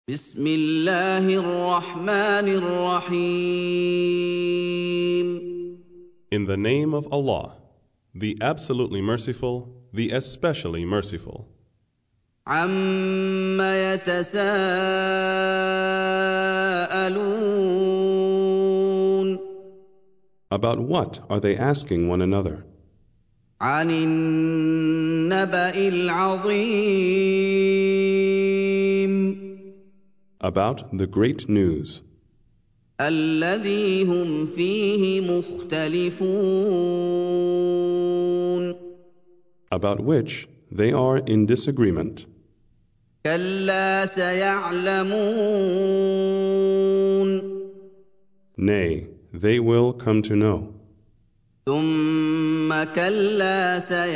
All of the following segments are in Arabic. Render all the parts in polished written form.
بسم الله الرحمن الرحيم. In the name of Allah, the absolutely merciful, the especially merciful. عَمَّ يَتَسَاءَلُونَ. About what are they asking one another? عَنِ النَّبَإِ الْعَظِيمِ. About the great news, الَّذِي هُمْ فِيهِ مُخْتَلِفُونَ. about which they are in disagreement. كَلَّا سَيَعْلَمُونَ. Nay, they will come to know. ثُمَّ كَلَّا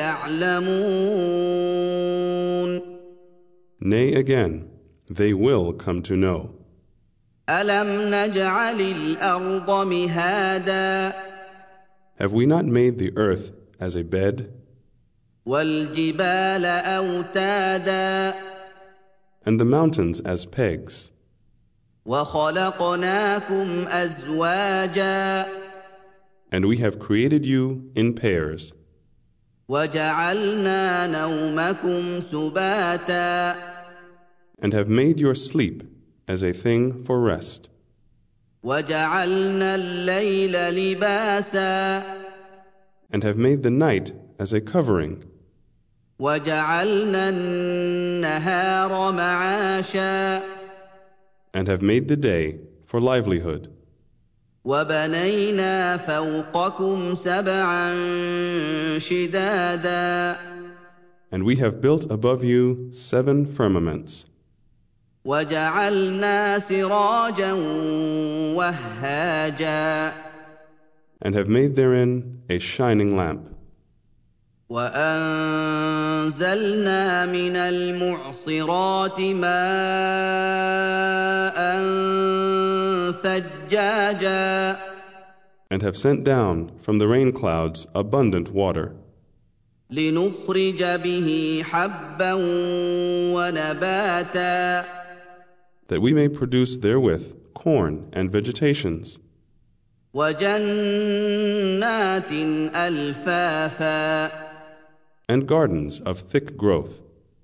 سَيَعْلَمُونَ. Nay again, they will come to know. أَلَمْ نَجْعَلِ الْأَرْضَ مِهَادًا. Have we not made the earth as a bed, وَالْجِبَالَ أَوْتَادًا. and the mountains as pegs? وَخَلَقْنَاكُمْ أَزْوَاجًا. And we have created you in pairs, وَجَعَلْنَا نَوْمَكُمْ سُبَاتًا. and have made your sleep as a thing for rest, وَجَعَلْنَا اللَّيْلَ لِبَاسًا. and have made the night as a covering, وَجَعَلْنَا النَّهَارَ مَعَاشًا. and have made the day for livelihood. وَبَنَيْنَا فَوْقَكُمْ سَبْعًا شِدَادًا. And we have built above you 7 firmaments, وَجَعَلْنَا سِرَاجًا وَهَّاجًا. and have made therein a shining lamp. وَأَنزَلْنَا مِنَ الْمُعْصِرَاتِ مَاءً ثَجَّاجًا. And have sent down from the rain clouds abundant water, لِنُخْرِجَ بِهِ حَبًّا وَنَبَاتًا. that we may produce therewith corn and vegetations, وَجَنَّاتٍ أَلْفَافًا. and gardens of thick growth.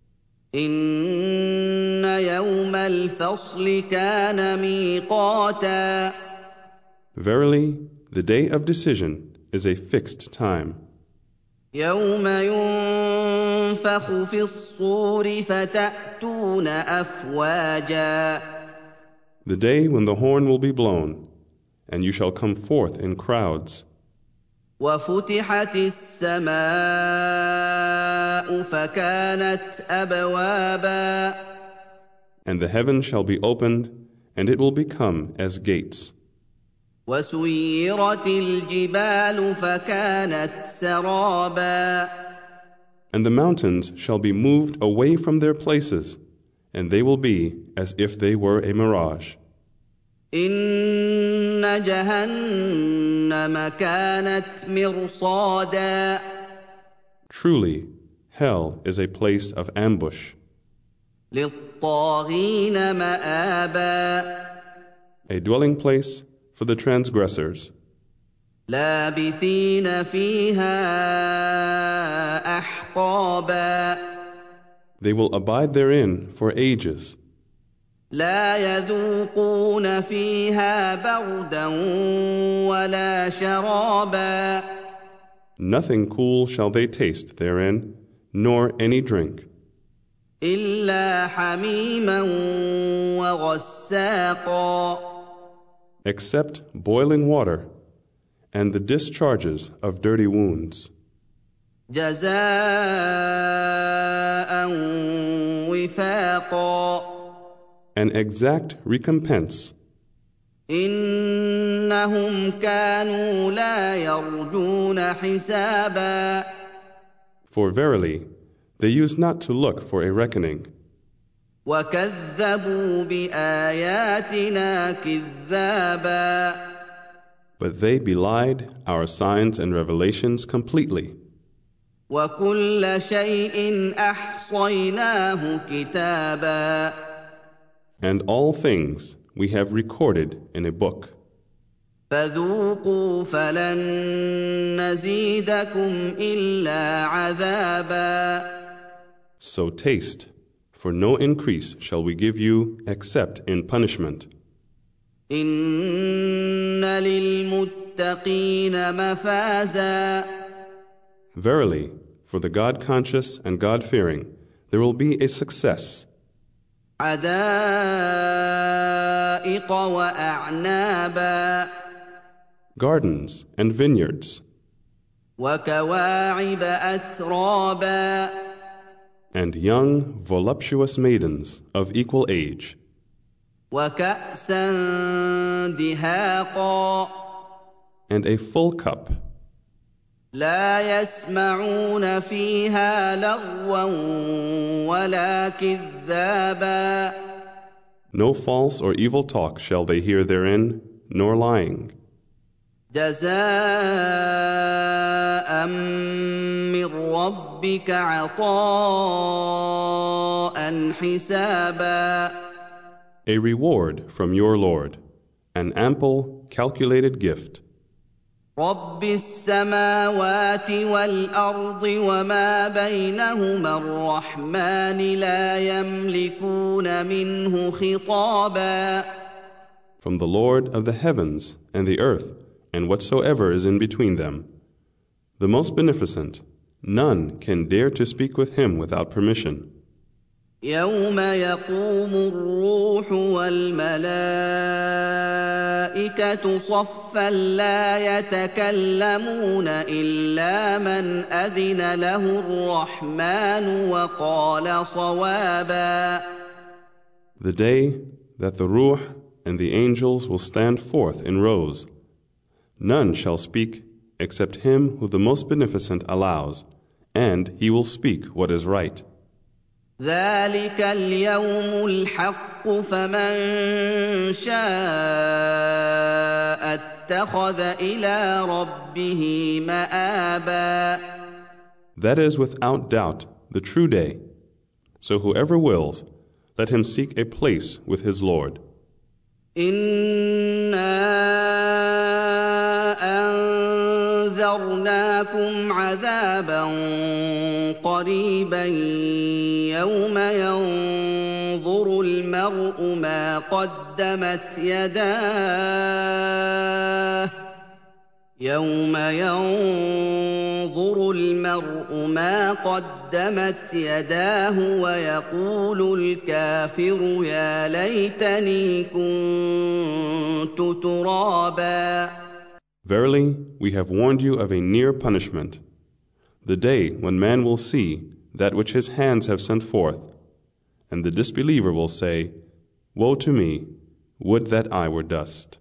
إِنَّ يَوْمَ الْفَصْلِ كَانَ مِيقَاتًا. Verily, the day of decision is a fixed time. يَوْمَ يُنفَخُ فِي الصُّورِ فَتَأْتُونَ أَفْوَاجًا. The day when the horn will be blown, and you shall come forth in crowds. وَفُتِحَتِ السَّمَاءُ فَكَانَتْ أَبْوَابًا. And the heaven shall be opened, and it will become as gates. وَسُيِّرَتِ الْجِبَالُ فَكَانَتْ سَرَابًا. And the mountains shall be moved away from their places, and they will be as if they were a mirage. إِنَّ جَهَنَّمَ كَانَتْ مِرْصَادًا. Truly, hell is a place of ambush, لِلطَّاغِينَ مَآبًا. a dwelling place for the transgressors. لَابِثِينَ فِيهَا أَحْقَابًا. They will abide therein for ages. لَا يَذُوقُونَ فِيهَا بَرْدًا وَلَا شَرَابًا. Nothing cool shall they taste therein, nor any drink, إِلَّا حَمِيمًا وَغَسَّاقًا. except boiling water and the discharges of dirty wounds, جَزَاءً وِفَاقًا. an exact recompense. إِنَّهُمْ كَانُوا لَا يَرْجُونَ حِسَابًا. For verily, they used not to look for a reckoning, وَكَذَّبُوا بِآيَاتِنَا كِذَّابًا. but they belied our signs and revelations completely. وَكُلَّ شَيْءٍ أَحْصَيْنَاهُ كِتَابًا. And all things we have recorded in a book. فذوقوا فلن نزيدكم إلا عذابا. So taste, for no increase shall we give you except in punishment. إن للمتقين مفازا. Verily, for the God-conscious and God-fearing, there will be a success. حدائق وأعنابا. Gardens and vineyards, وكواعب أترابا. and young, voluptuous maidens of equal age, وكأسا دهاقا. and a full cup. لا يسمعون فيها لغوا ولا كذابا. No false or evil talk shall they hear therein, nor lying. جزاء من ربك عطاء حسابا. A reward from your Lord, an ample, calculated gift. رب السماوات والأرض وما بينهما الرحمن لا يملكون منه خطابا. From the Lord of the heavens and the earth, and whatsoever is in between them, the most beneficent, none can dare to speak with him without permission. يوم يقوم الروح والملائكة صفا لا يتكلمون إلا من أذن له الرحمن وقال صوابا. The day that the Ruh and the angels will stand forth in rows, none shall speak except him who the most beneficent allows, and he will speak what is right. ذلك اليوم الحق فمن شاء اتخذ إلى ربه مآبا. That is without doubt the true day. So whoever wills, let him seek a place with his Lord. إنا أنذرناكم عذابا قريبا يوم ينظر المرء ما قدمت يداه ويقول الكافر يا ليتني كنت ترابا. Verily, we have warned you of a near punishment, the day when man will see that which his hands have sent forth, and the disbeliever will say, Woe to me, would that I were dust.